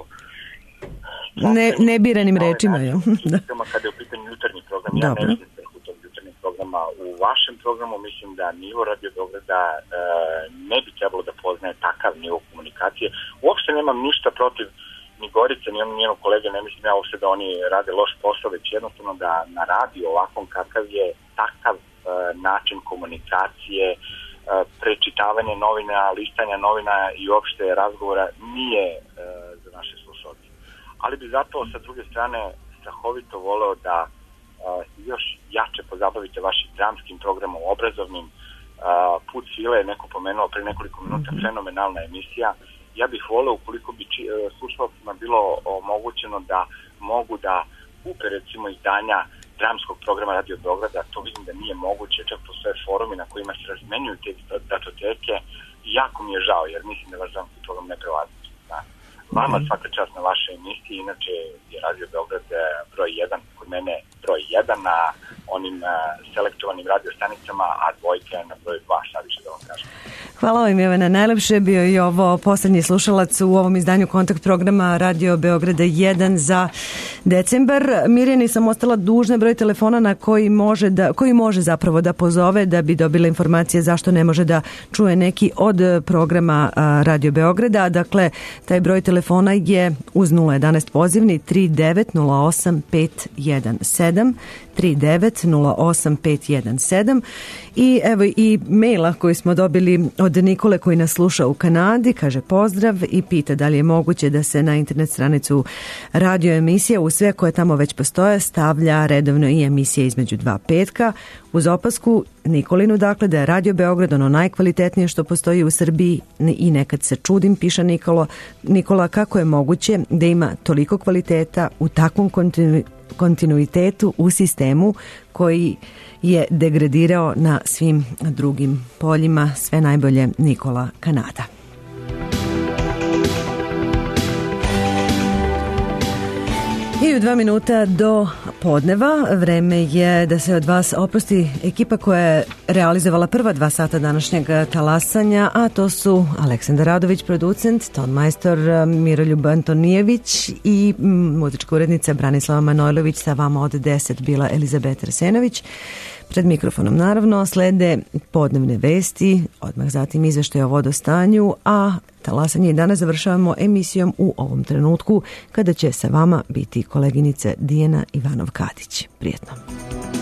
nebiranim rečima.
Kada je u pitanju jutarnji program, ja ne vidim svrhu tog jutarnjeg programa. U vašem programu mislim da nivo Radio Beograda ne bi trebalo da poznaje takav nivo komunikacije. Uopšte nemam ništa protiv ni Gorice, ni njeno kolege, ne mislim ja uopšte da oni rade loš posao, već jednostavno da na radiju ovakvom kakav je takav način komunikacije, prečitavanje novina, listanja novina i uopšte razgovora nije za naše slušalce. Ali bi zato sa druge strane strahovito voleo da još jače pozabavite vašim dramskim programom, obrazovnim. Put svile je neko pomenuo pre nekoliko minuta, fenomenalna emisija. Ja bih voleo ukoliko bi slušalcima bilo omogućeno da mogu da kupe recimo izdanja dramskog programa Radio Beograda, to vidim da nije moguće, čak postoje forumi na kojima se razmenjuju te datoteke i jako mi je žao, jer mislim da vaš dramski program ne prelazi. Vama svaka čast na vašoj emisiji, inače je Radio Beograd broj 1, kod mene broj 1 na onim selektovanim radiostanicama, a dvojka je na broj 2, šta više da vam kažem.
Hvala vam, Ivana. Najlepše bio i ovo poslednji slušalac u ovom izdanju kontakt programa Radio Beograda 1 za decembar. Mirjani sam ostala dužna broj telefona na koji može zapravo da pozove da bi dobila informacije zašto ne može da čuje neki od programa Radio Beograda. Dakle, taj broj telefona je uz 011 pozivni 3908-517 3908-517 i evo i maila koji smo dobili od Nikole koji nas sluša u Kanadi, kaže pozdrav i pita da li je moguće da se na internet stranicu radio emisija u sve koje tamo već postoje stavlja redovno i emisije između 2 petka uz opasku Nikolinu, dakle da je Radio Beograd ono najkvalitetnije što postoji u Srbiji i nekad se čudim, piše Nikola, kako je moguće da ima toliko kvaliteta u takvom kontinuitetu u sistemu koji je degradirao na svim drugim poljima. Sve najbolje, Nikola, Kanada. I u 2 minuta do podneva vreme je da se od vas oprosti ekipa koja je realizovala prva 2 sata današnjeg talasanja, a to su Aleksandar Radović, producent, tonmajstor Miroljub Antonijević i muzička urednica Branislava Manojlović. Sa vama od 10 bila Elizabeta Arsenović. Pred mikrofonom naravno slede podnevne vesti, odmah zatim izveštaj o vodostanju, a talasanje i danas završavamo emisijom u ovom trenutku kada će sa vama biti koleginica Dijana Ivanov-Kadić. Prijetno.